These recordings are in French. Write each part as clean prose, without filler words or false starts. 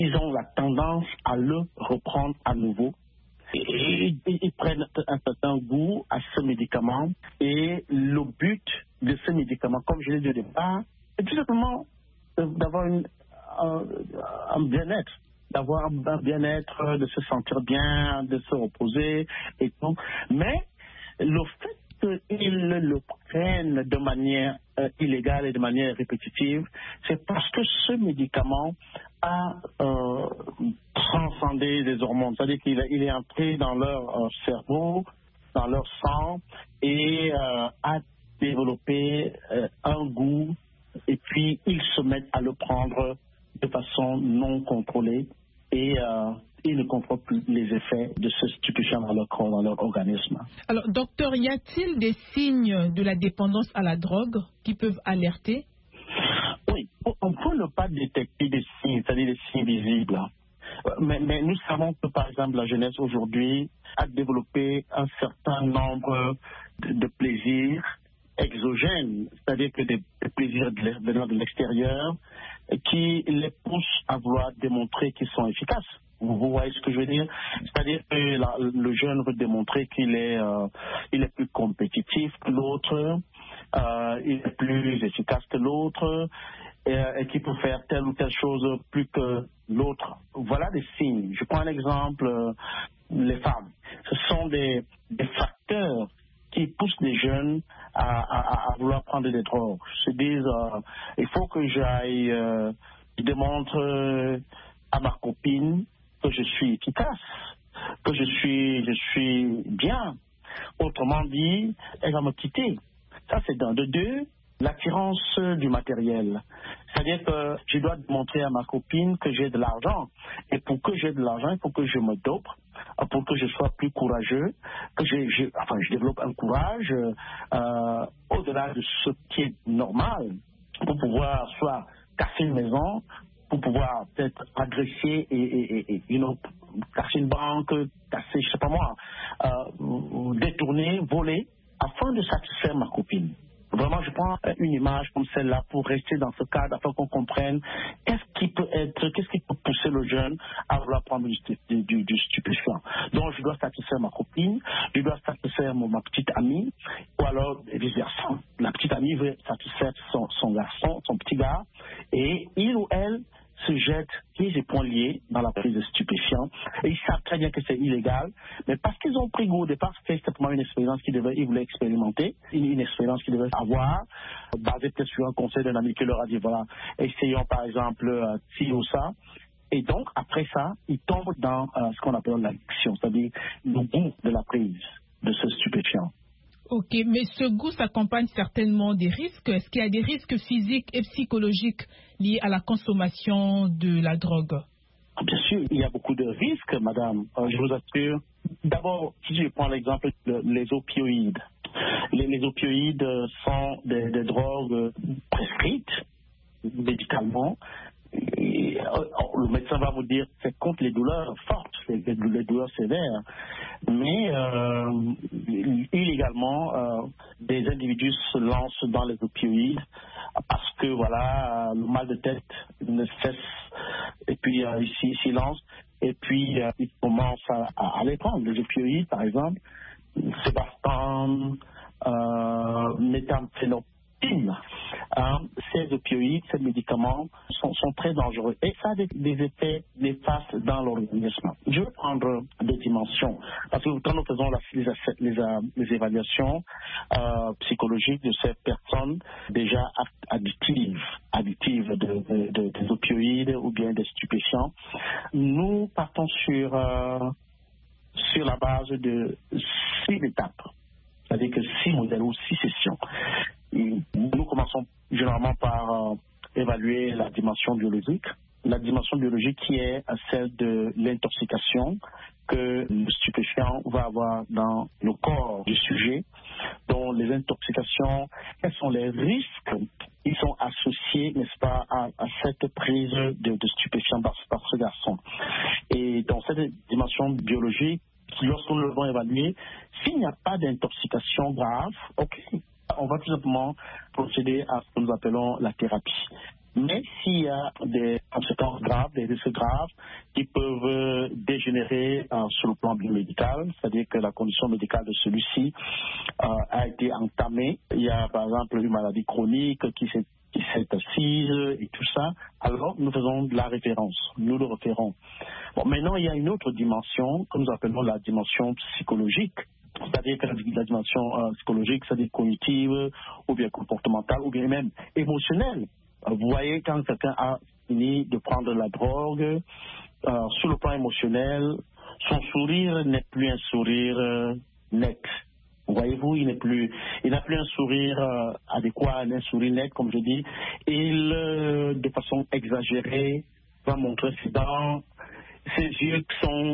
ils ont la tendance à le reprendre à nouveau. Et ils prennent un certain goût à ce médicament. Et le but de ce médicament, comme je l'ai dit au départ, c'est tout simplement d'avoir un bien-être. D'avoir un bien-être, de se sentir bien, de se reposer et tout. Mais le fait qu'ils le prennent de manière illégale et de manière répétitive, c'est parce que ce médicament a transcendé les hormones. C'est-à-dire qu'il est entré dans leur cerveau, dans leur sang et a développé un goût et puis ils se mettent à le prendre de façon non contrôlée et ils ne contrôlent plus les effets de ce stupéfiant dans leur corps, dans leur organisme. Alors, docteur, y a-t-il des signes de la dépendance à la drogue qui peuvent alerter? Oui, on peut ne pas détecter des signes, c'est-à-dire des signes visibles. Mais nous savons que, par exemple, la jeunesse aujourd'hui a développé un certain nombre de plaisirs exogènes, c'est-à-dire que des plaisirs venant de l'extérieur qui les poussent à vouloir démontrer qu'ils sont efficaces. Vous voyez ce que je veux dire? C'est-à-dire que le jeune veut démontrer qu'il est, il est plus compétitif que l'autre, il est plus efficace que l'autre, et qu'il peut faire telle ou telle chose plus que l'autre. Voilà des signes. Je prends un exemple, les femmes. Ce sont des facteurs qui poussent les jeunes à vouloir prendre des drogues. Ils se disent, il faut que j'aille, je démontre à ma copine que je suis efficace, que je suis bien. Autrement dit, elle va me quitter. Ça, c'est d'un. De deux, l'attirance du matériel. C'est-à-dire que je dois montrer à ma copine que j'ai de l'argent. Et pour que j'ai de l'argent, il faut que je me dope, pour que je sois plus courageux, que je développe un courage au-delà de ce qui est normal, pour pouvoir soit casser une maison, pour pouvoir peut-être agresser et casser une banque, casser, je sais pas moi, détourner, voler, afin de satisfaire ma copine. Vraiment, je prends une image comme celle-là pour rester dans ce cadre afin qu'on comprenne qu'est-ce qui peut pousser le jeune à vouloir prendre du stupéfiant. Donc, je dois satisfaire ma copine, je dois satisfaire ma petite amie, ou alors vice-versa. La petite amie veut satisfaire son garçon, son petit gars, et il ou elle se jettent pieds et poings liés dans la prise de stupéfiants. Et ils savent très bien que c'est illégal, mais parce qu'ils ont pris goût au départ, c'était simplement une expérience ils voulaient expérimenter, une expérience qu'ils devaient avoir, basée peut-être sur un conseil d'un ami qui leur a dit, voilà, essayons par exemple ci ou ça. Et donc, après ça, ils tombent dans ce qu'on appelle l'addiction, c'est-à-dire le goût de la prise de ce stupéfiant. Ok, mais ce goût s'accompagne certainement des risques. Est-ce qu'il y a des risques physiques et psychologiques liés à la consommation de la drogue? Bien sûr, il y a beaucoup de risques, madame. Je vous assure. D'abord, si je prends l'exemple des opioïdes. Les opioïdes sont des drogues prescrites médicalement. Et le médecin va vous dire que c'est contre les douleurs fortes, les douleurs sévères. Mais illégalement, des individus se lancent dans les opioïdes parce que voilà, le mal de tête ne cesse. Et puis ils s'y lancent et puis ils commencent à les prendre. Les opioïdes, par exemple, Sébastane, méthamphétamine. Ces opioïdes, ces médicaments sont très dangereux et ça a des effets néfastes dans l'organisme. Je vais prendre des dimensions parce que quand nous faisons les évaluations psychologiques de ces personnes déjà addictives des opioïdes ou bien des stupéfiants, nous partons sur la base de 6 étapes, c'est-à-dire que 6 modèles ou 6 sessions. Nous commençons généralement par évaluer la dimension biologique. La dimension biologique qui est celle de l'intoxication que le stupéfiant va avoir dans le corps du sujet. Donc les intoxications, quels sont les risques qui sont associés, n'est-ce pas, à cette prise de stupéfiants par ce garçon. Et dans cette dimension biologique, lorsqu'on le va évaluer, s'il n'y a pas d'intoxication grave, ok, on va tout simplement procéder à ce que nous appelons la thérapie. Mais s'il y a des conséquences graves, des risques graves qui peuvent dégénérer sur le plan biomédical, c'est-à-dire que la condition médicale de celui-ci a été entamée. Il y a par exemple une maladie chronique qui s'est assise et tout ça, alors nous faisons de la référence, nous le référons. Bon, maintenant, il y a une autre dimension que nous appelons la dimension psychologique. C'est-à-dire que la dimension psychologique, c'est-à-dire cognitive, ou bien comportementale, ou bien même émotionnelle. Vous voyez, quand quelqu'un a fini de prendre la drogue, sur le plan émotionnel, son sourire n'est plus un sourire net. Voyez-vous, il n'a plus un sourire adéquat, un sourire net, comme je dis. Il, de façon exagérée, va montrer ses dents. Ses yeux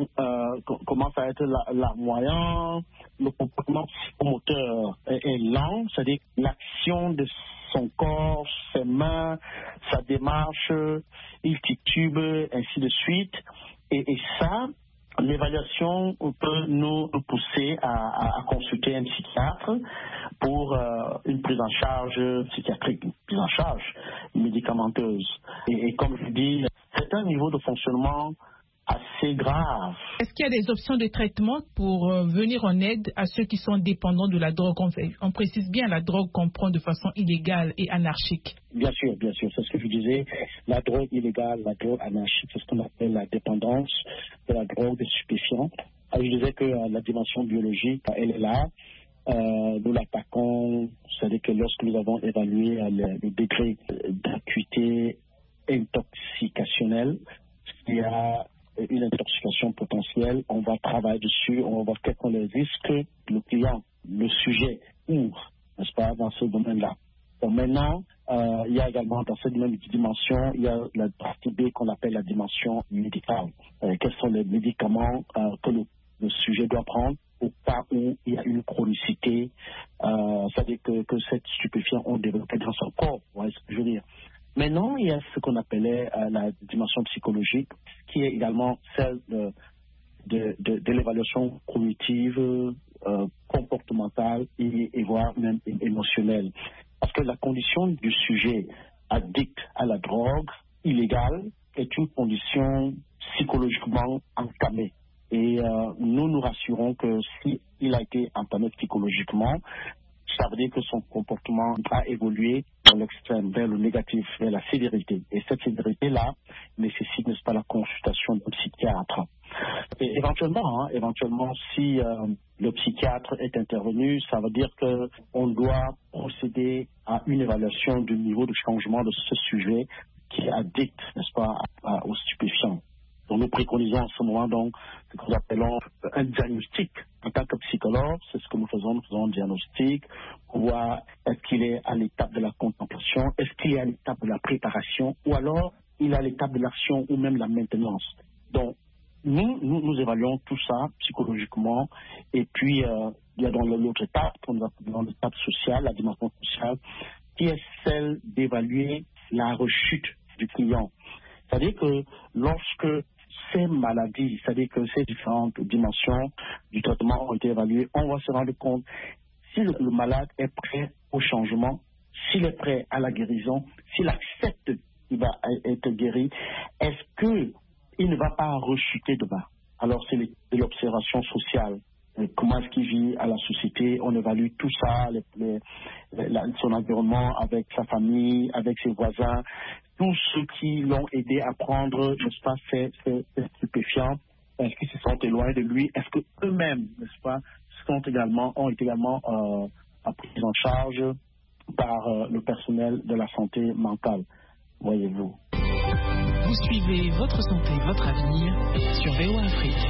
commencent à être larmoyants, le comportement psychomoteur est lent, c'est-à-dire l'action de son corps, ses mains, sa démarche, il titube, ainsi de suite. Et ça, l'évaluation peut nous pousser à consulter un psychiatre pour une prise en charge psychiatrique, une prise en charge médicamenteuse. Et comme je dis, c'est un niveau de fonctionnement assez grave. Est-ce qu'il y a des options de traitement pour venir en aide à ceux qui sont dépendants de la drogue? On précise bien la drogue qu'on prend de façon illégale et anarchique. Bien sûr, c'est ce que je disais. La drogue illégale, la drogue anarchique, c'est ce qu'on appelle la dépendance de la drogue stupéfiante. Je disais que la dimension biologique, elle est là. Nous l'attaquons, c'est-à-dire que lorsque nous avons évalué le degré d'acuité intoxicationnelle, il y a une intoxication potentielle, on va travailler dessus, on va voir quels sont les risques que le client, le sujet ouvre, n'est-ce pas, dans ce domaine-là. Bon, maintenant, il y a également dans cette même dimension, il y a la partie B qu'on appelle la dimension médicale. Quels sont les médicaments que le sujet doit prendre au cas où il y a une chronicité, c'est-à-dire que cette stupéfiant ont développé dans son corps, vous voyez ce que je veux dire. Maintenant, il y a ce qu'on appelait la dimension psychologique, qui est également celle de l'évaluation cognitive, comportementale et voire même émotionnelle. Parce que la condition du sujet addict à la drogue illégale est une condition psychologiquement entamée. Et nous rassurons que s'il a été entamé psychologiquement, ça veut dire que son comportement va évoluer dans l'extrême, vers le négatif, vers la sévérité. Et cette sévérité-là nécessite, n'est-ce pas, la consultation d'un psychiatre. Et éventuellement, si le psychiatre est intervenu, ça veut dire qu'on doit procéder à une évaluation du niveau de changement de ce sujet qui est addict, n'est-ce pas, aux stupéfiants. Donc nous préconisons en ce moment donc ce que nous appelons un diagnostic. En tant que psychologue, c'est ce que nous faisons un diagnostic pour voir est-ce qu'il est à l'étape de la contemplation, est-ce qu'il est à l'étape de la préparation, ou alors il est à l'étape de l'action ou même la maintenance. Donc nous évaluons tout ça psychologiquement, et puis il y a dans l'autre étape, dans l'étape sociale, la dimension sociale, qui est celle d'évaluer la rechute du client. C'est-à-dire que lorsque ces maladies, c'est-à-dire que ces différentes dimensions du traitement ont été évaluées, on va se rendre compte si le malade est prêt au changement, s'il est prêt à la guérison, s'il accepte qu'il va être guéri, est-ce qu'il ne va pas rechuter de bas? Alors c'est de l'observation sociale. Comment est-ce qu'il vit à la société? On évalue tout ça, son environnement avec sa famille, avec ses voisins, tous ceux qui l'ont aidé à prendre, n'est-ce pas, ces stupéfiants. Est-ce qu'ils se sentent éloignés de lui? Est-ce qu'eux-mêmes, n'est-ce pas, ont été également pris en charge par le personnel de la santé mentale, voyez-vous. Vous suivez Votre Santé, Votre Avenir sur VOA Afrique.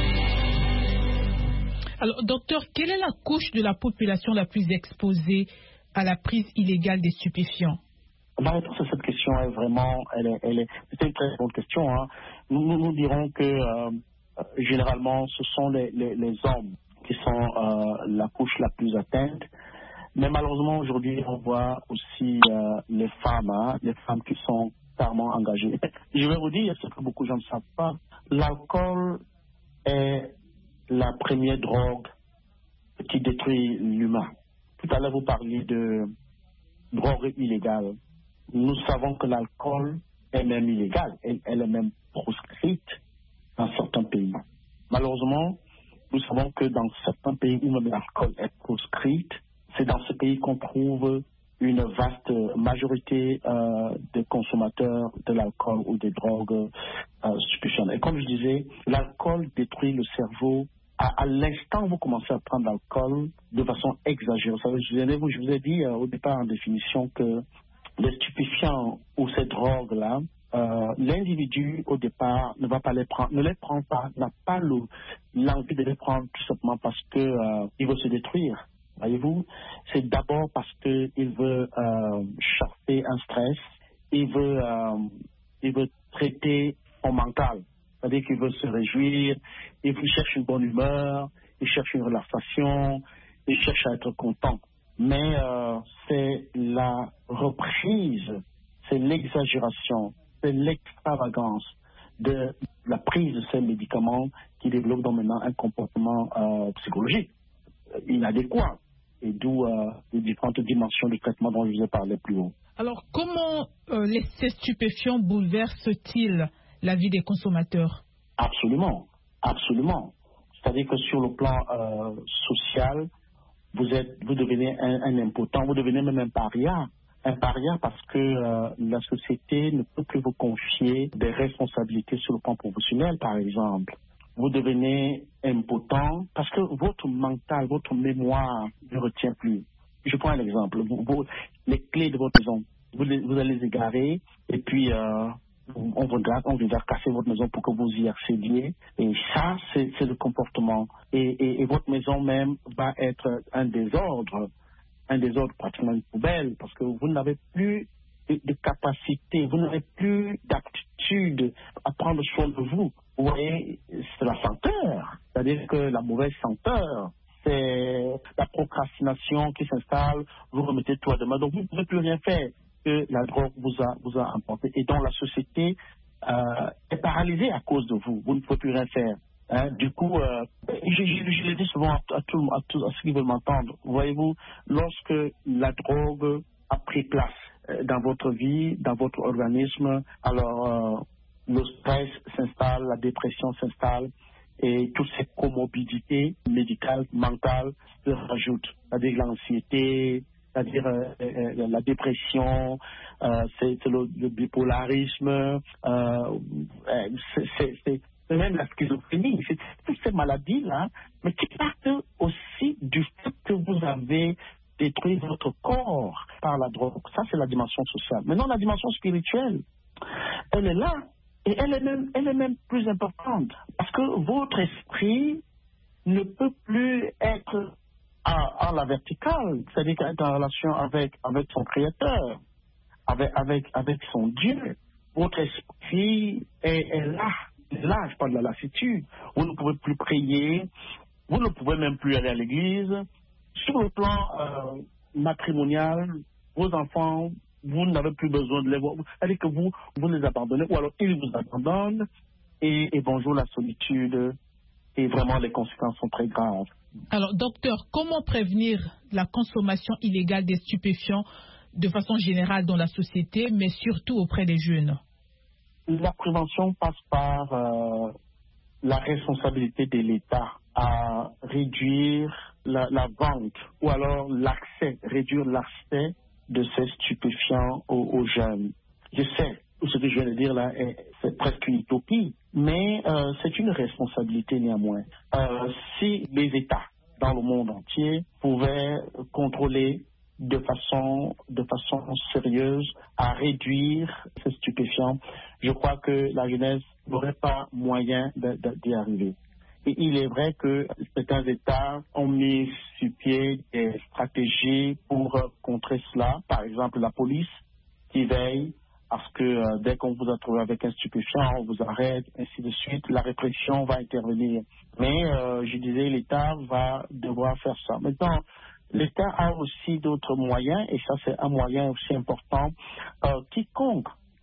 Alors, docteur, quelle est la couche de la population la plus exposée à la prise illégale des stupéfiants? Ma réponse à cette question est vraiment, c'est une très bonne question. Hein. Nous dirons que généralement, ce sont les hommes qui sont la couche la plus atteinte. Mais malheureusement, aujourd'hui, on voit aussi les femmes qui sont carrément engagées. Je vais vous dire ce que beaucoup de gens ne savent pas. L'alcool est la première drogue qui détruit l'humain. Tout à l'heure, vous parliez de drogue illégale. nous savons que l'alcool est même illégal, elle est même proscrite dans certains pays. Malheureusement, nous savons que dans certains pays où même l'alcool est proscrite, c'est dans ce pays qu'on trouve une vaste majorité de consommateurs de l'alcool ou des drogues stupéfiantes. Et comme je disais, l'alcool détruit le cerveau. À l'instant où vous commencez à prendre l'alcool de façon exagérée, je vous ai dit au départ en définition que les stupéfiants ou ces drogues-là, l'individu au départ ne va pas les prendre, ne les prend pas, n'a pas l'envie de les prendre tout simplement parce que il veut se détruire. Voyez-vous, c'est d'abord parce qu'il veut chasser un stress, il veut traiter son mental, c'est-à-dire qu'il veut se réjouir, il cherche une bonne humeur, il cherche une relaxation, il cherche à être content. Mais c'est la reprise, c'est l'exagération, c'est l'extravagance de la prise de ces médicaments qui développe donc maintenant un comportement psychologique inadéquat. Et d'où les différentes dimensions du traitement dont je vous ai parlé plus haut. Alors, comment ces stupéfiants bouleversent-ils la vie des consommateurs? Absolument, absolument. C'est-à-dire que sur le plan social, vous devenez un impotent, vous devenez même un paria. Un paria parce que la société ne peut plus vous confier des responsabilités sur le plan professionnel, par exemple. Vous devenez impotent parce que votre mental, votre mémoire ne retient plus. Je prends un exemple. Les clés de votre maison, vous allez les égarer et puis on viendra casser votre maison pour que vous y accédiez. Et ça, c'est le comportement. Et votre maison même va être un désordre pratiquement une poubelle parce que vous n'avez plus de capacité, vous n'avez plus d'aptitude à prendre soin de vous. Vous voyez, c'est la senteur, c'est-à-dire que la mauvaise senteur, c'est la procrastination qui s'installe, vous remettez tout à demain, donc vous ne pouvez plus rien faire que la drogue vous a emporté. Et donc la société est paralysée à cause de vous, vous ne pouvez plus rien faire. Hein, du coup, je le dis souvent à ceux qui veulent m'entendre, voyez-vous, lorsque la drogue a pris place dans votre vie, dans votre organisme, alors le stress s'installe, la dépression s'installe et toutes ces comorbidités médicales, mentales se rajoutent, c'est-à-dire l'anxiété, c'est-à-dire la dépression, c'est le bipolarisme, c'est même la schizophrénie, c'est toutes ces maladies-là, mais qui partent aussi du fait que vous avez détruit votre corps par la drogue. Ça, c'est la dimension sociale. Maintenant, la dimension spirituelle, elle est là, et elle est même plus importante, parce que votre esprit ne peut plus être à la verticale, c'est-à-dire être en relation avec son Créateur, avec son Dieu. Votre esprit est là. Là, je parle de la lassitude. Vous ne pouvez plus prier, vous ne pouvez même plus aller à l'église. Sur le plan matrimonial, vos enfants, vous n'avez plus besoin de les voir. C'est-à-dire que vous les abandonnez, ou alors ils vous abandonnent, et bonjour la solitude, et vraiment les conséquences sont très graves. Alors, docteur, comment prévenir la consommation illégale des stupéfiants de façon générale dans la société, mais surtout auprès des jeunes? La prévention passe par la responsabilité de l'État à réduire la vente ou alors réduire l'accès de ces stupéfiants aux jeunes. Je sais, ce que je viens de dire là, c'est presque une utopie, mais c'est une responsabilité néanmoins. Si les États dans le monde entier pouvaient contrôler de façon sérieuse à réduire ces stupéfiants, je crois que la jeunesse n'aurait pas moyen d'y arriver. Et il est vrai que certains États ont mis sur pied des stratégies pour contrer cela. Par exemple, la police qui veille à ce que dès qu'on vous a trouvé avec un stupéfiant, on vous arrête, ainsi de suite. La répression va intervenir. Mais je disais, l'État va devoir faire ça. Maintenant, l'État a aussi d'autres moyens, et ça c'est un moyen aussi important. Quiconque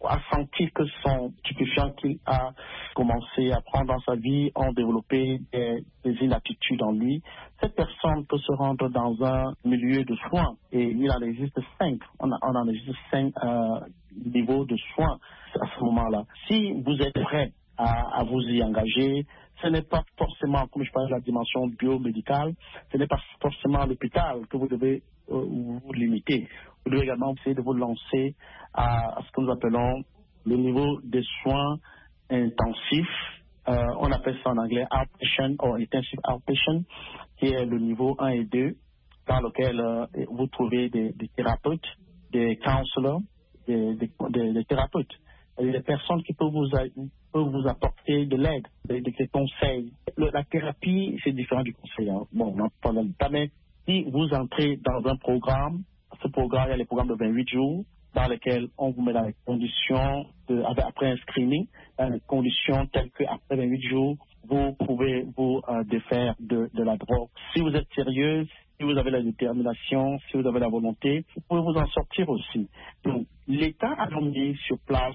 a senti que son stupéfiant qu'il a commencé à prendre dans sa vie ont développé des inaptitudes en lui, cette personne peut se rendre dans un milieu de soins et il en existe 5. On en existe 5 niveaux de soins à ce moment-là. Si vous êtes prêt à vous y engager, ce n'est pas forcément, comme je parle de la dimension biomédicale, ce n'est pas forcément à l'hôpital que vous devez vous limiter. Vous devez également essayer de vous lancer à ce que nous appelons le niveau des soins intensifs. On appelle ça en anglais outpatient ou intensive outpatient, qui est le niveau 1 et 2, dans lequel vous trouvez des thérapeutes, des counselors, des thérapeutes. Des personnes qui peuvent vous apporter de l'aide, des conseils. La thérapie, c'est différent du conseil. Hein. Bon, on pas dans le temps, mais si vous entrez dans un programme, ce programme, il y a les programmes de 28 jours, dans lesquels on vous met dans les conditions, après un screening, dans les conditions telles qu'après 28 jours, vous pouvez vous défaire de la drogue. Si vous êtes sérieuse, si vous avez la détermination, si vous avez la volonté, vous pouvez vous en sortir aussi. Donc, l'État a mis sur place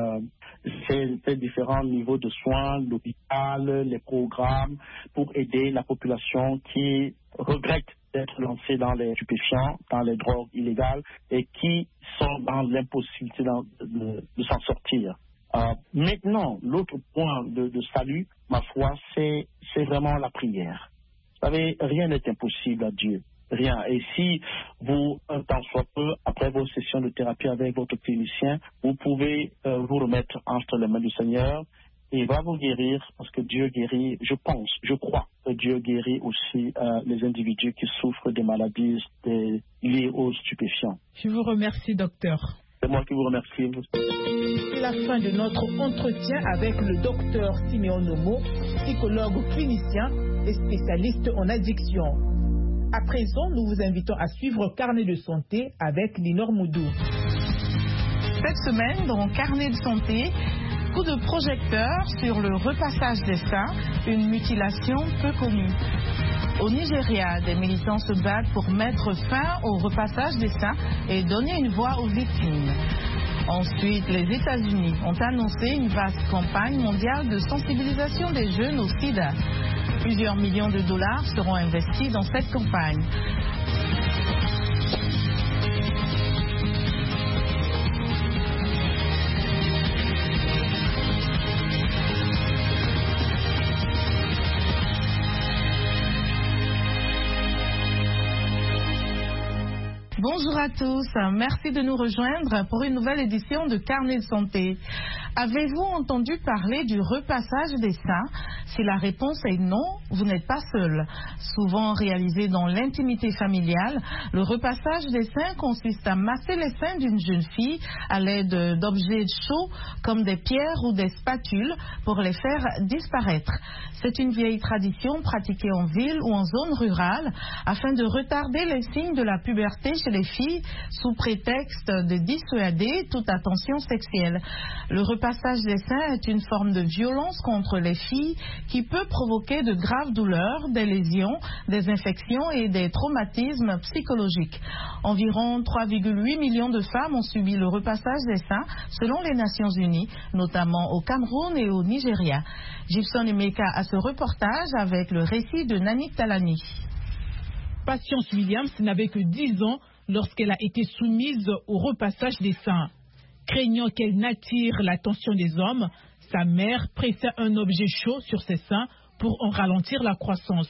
ces différents niveaux de soins, l'hôpital, les programmes, pour aider la population qui regrette d'être lancée dans les stupéfiants, dans les drogues illégales et qui sont dans l'impossibilité de s'en sortir. Maintenant, l'autre point de salut, ma foi, c'est vraiment la prière. Vous savez, rien n'est impossible à Dieu. Rien. Et si vous, un temps soit peu, après vos sessions de thérapie avec votre clinicien, vous pouvez vous remettre entre les mains du Seigneur et il va vous guérir parce que Dieu guérit, je crois que Dieu guérit aussi les individus qui souffrent des maladies liées aux stupéfiants. Je vous remercie, docteur. C'est moi qui vous remercie. C'est la fin de notre entretien avec le docteur Siméon Nomo, psychologue clinicien et spécialiste en addiction. À présent, nous vous invitons à suivre Carnet de santé avec Linor Moudou. Cette semaine, dans Carnet de santé, coup de projecteur sur le repassage des seins, une mutilation peu connue. Au Nigeria, des militants se battent pour mettre fin au repassage des seins et donner une voix aux victimes. Ensuite, les États-Unis ont annoncé une vaste campagne mondiale de sensibilisation des jeunes au sida. Plusieurs millions de dollars seront investis dans cette campagne. Bonjour à tous, merci de nous rejoindre pour une nouvelle édition de Carnet de santé. Avez-vous entendu parler du repassage des seins? Si la réponse est non, vous n'êtes pas seul. Souvent réalisé dans l'intimité familiale, le repassage des seins consiste à masser les seins d'une jeune fille à l'aide d'objets chauds comme des pierres ou des spatules pour les faire disparaître. C'est une vieille tradition pratiquée en ville ou en zone rurale afin de retarder les signes de la puberté chez les filles sous prétexte de dissuader toute attention sexuelle. Le repassage des seins est une forme de violence contre les filles qui peut provoquer de graves douleurs, des lésions, des infections et des traumatismes psychologiques. Environ 3,8 millions de femmes ont subi le repassage des seins selon les Nations Unies, notamment au Cameroun et au Nigeria. Gibson Emeka a ce reportage avec le récit de Nanik Talani. Patience Williams n'avait que 10 ans lorsqu'elle a été soumise au repassage des seins. Craignant qu'elle n'attire l'attention des hommes, sa mère pressait un objet chaud sur ses seins pour en ralentir la croissance.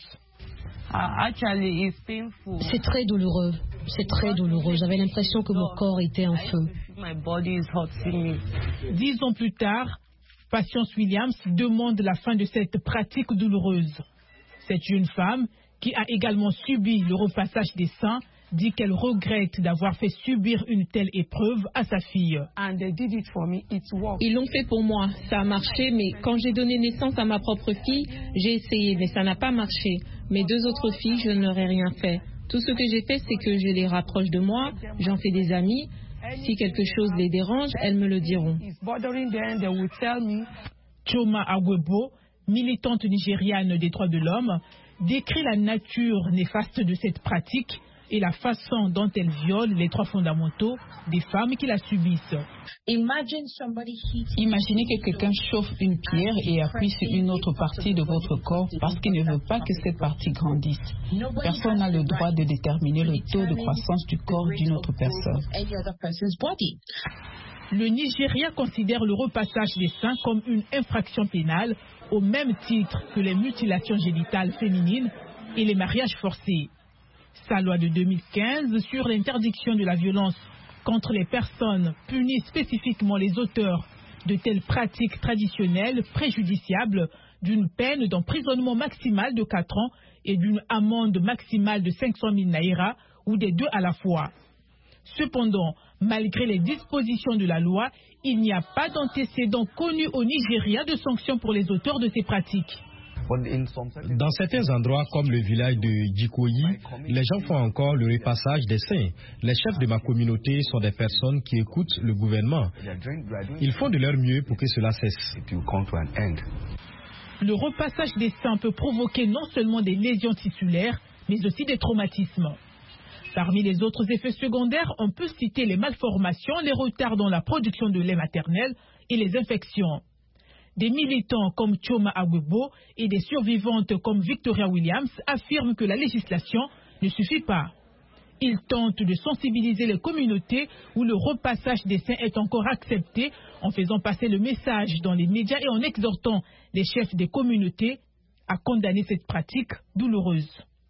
C'est très douloureux. C'est très douloureux. J'avais l'impression que mon corps était en feu. 10 ans plus tard, Patience Williams demande la fin de cette pratique douloureuse. Cette jeune femme, qui a également subi le repassage des seins, dit qu'elle regrette d'avoir fait subir une telle épreuve à sa fille. Ils l'ont fait pour moi, ça a marché, mais quand j'ai donné naissance à ma propre fille, j'ai essayé, mais ça n'a pas marché. Mes 2 autres filles, je ne leur ai rien fait. Tout ce que j'ai fait, c'est que je les rapproche de moi, j'en fais des amis. Si quelque chose les dérange, elles me le diront. Choma Agwebo, militante nigériane des droits de l'homme, décrit la nature néfaste de cette pratique et la façon dont elle viole les droits fondamentaux des femmes qui la subissent. Imaginez que quelqu'un chauffe une pierre et appuie sur une autre partie de votre corps parce qu'il ne veut pas que cette partie grandisse. Personne n'a le droit de déterminer le taux de croissance du corps d'une autre personne. Le Nigeria considère le repassage des seins comme une infraction pénale au même titre que les mutilations génitales féminines et les mariages forcés. Sa loi de 2015 sur l'interdiction de la violence contre les personnes punit spécifiquement les auteurs de telles pratiques traditionnelles préjudiciables d'une peine d'emprisonnement maximale de 4 ans et d'une amende maximale de 500 000 naira ou des deux à la fois. Cependant, malgré les dispositions de la loi, il n'y a pas d'antécédent connu au Nigeria de sanctions pour les auteurs de ces pratiques. Dans certains endroits comme le village de Djikoyi, les gens font encore le repassage des seins. Les chefs de ma communauté sont des personnes qui écoutent le gouvernement. Ils font de leur mieux pour que cela cesse. Le repassage des seins peut provoquer non seulement des lésions tissulaires, mais aussi des traumatismes. Parmi les autres effets secondaires, on peut citer les malformations, les retards dans la production de lait maternel et les infections. Des militants comme Chioma Agwebo et des survivantes comme Victoria Williams affirment que la législation ne suffit pas. Ils tentent de sensibiliser les communautés où le repassage des seins est encore accepté en faisant passer le message dans les médias et en exhortant les chefs des communautés à condamner cette pratique douloureuse.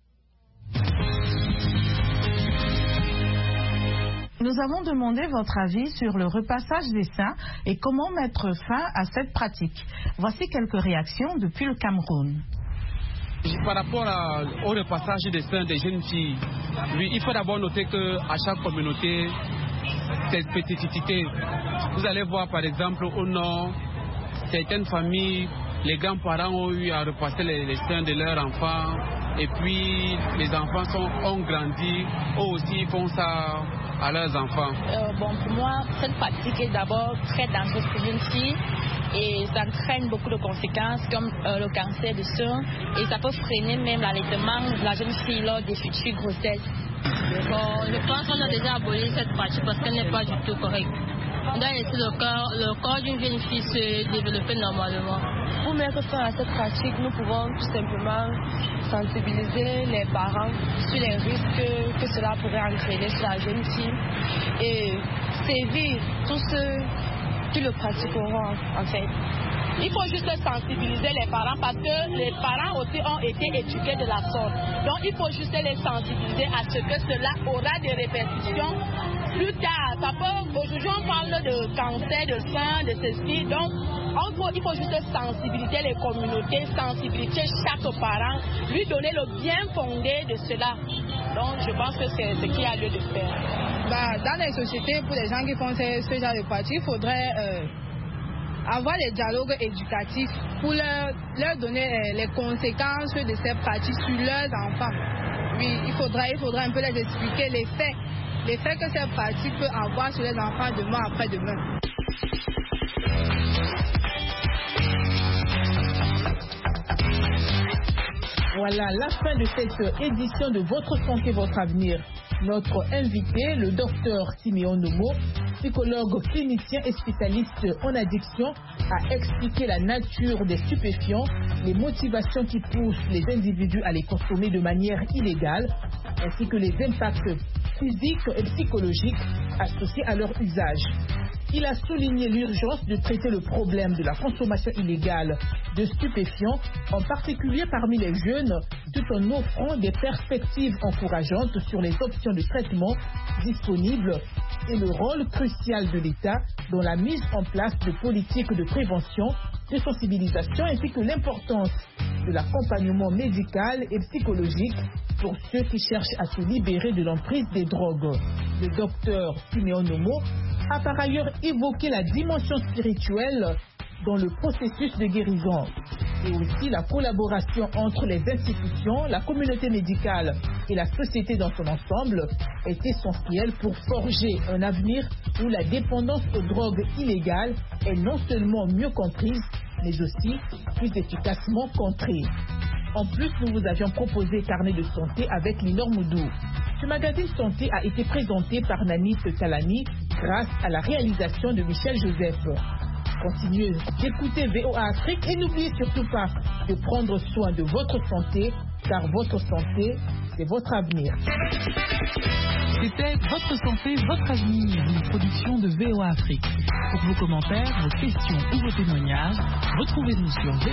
Nous avons demandé votre avis sur le repassage des seins et comment mettre fin à cette pratique. Voici quelques réactions depuis le Cameroun. Par rapport au repassage des seins des jeunes filles, il faut d'abord noter qu'à chaque communauté, cette spécificité. Vous allez voir par exemple au nord, certaines familles, les grands-parents ont eu à repasser les seins de leurs enfants et puis les enfants ont grandi, eux aussi font ça à leurs enfants. Pour moi, cette pratique est d'abord très dangereuse pour une fille et ça entraîne beaucoup de conséquences comme le cancer du sein et ça peut freiner même l'allaitement de la jeune fille lors des futures grossesses. Je pense qu'on a déjà aboli cette pratique parce qu'elle n'est pas du tout correcte. On doit laisser le corps d'une jeune fille se développer normalement. Pour mettre fin à cette pratique, nous pouvons tout simplement sensibiliser les parents sur les risques que cela pourrait entraîner sur la jeune fille et sévir tous ceux qui le pratiqueront en fait. Il faut juste sensibiliser les parents parce que les parents aussi ont été éduqués de la sorte. Donc il faut juste les sensibiliser à ce que cela aura des répercussions plus tard. Aujourd'hui on parle de cancer, de sein, de ceci. Donc il faut juste sensibiliser les communautés, sensibiliser chaque parent, lui donner le bien fondé de cela. Donc je pense que c'est ce qu'il y a lieu de faire. Dans les sociétés, pour les gens qui font ce genre de pratique, il faudrait avoir des dialogues éducatifs pour leur donner les conséquences de ces pratiques sur leurs enfants. Oui, il faudrait un peu les expliquer les faits que ces pratiques peuvent avoir sur les enfants demain après demain. Voilà la fin de cette édition de Votre Santé, Votre Avenir. Notre invité, le docteur Siméon Nomo, psychologue clinicien et spécialiste en addiction, a expliqué la nature des stupéfiants, les motivations qui poussent les individus à les consommer de manière illégale, ainsi que les impacts physiques et psychologiques associés à leur usage. Il a souligné l'urgence de traiter le problème de la consommation illégale de stupéfiants, en particulier parmi les jeunes, tout en offrant des perspectives encourageantes sur les options de traitement disponibles et le rôle crucial de l'État dans la mise en place de politiques de prévention, de sensibilisation ainsi que l'importance de l'accompagnement médical et psychologique pour ceux qui cherchent à se libérer de l'emprise des drogues. Le docteur Siméon Nomo a par ailleurs évoqué la dimension spirituelle dans le processus de guérison et aussi la collaboration entre les institutions, la communauté médicale et la société dans son ensemble est essentielle pour forger un avenir où la dépendance aux drogues illégales est non seulement mieux comprise, mais aussi plus efficacement contrée. En plus, nous vous avions proposé Carnet de santé avec Linor Moudou. Ce magazine santé a été présenté par Nanis Talani grâce à la réalisation de Michel Joseph. Continuez d'écouter VOA Afrique et n'oubliez surtout pas de prendre soin de votre santé, car votre santé, c'est votre avenir. C'était Votre santé, votre avenir, une production de VOA Afrique. Pour vos commentaires, vos questions ou vos témoignages, retrouvez-nous sur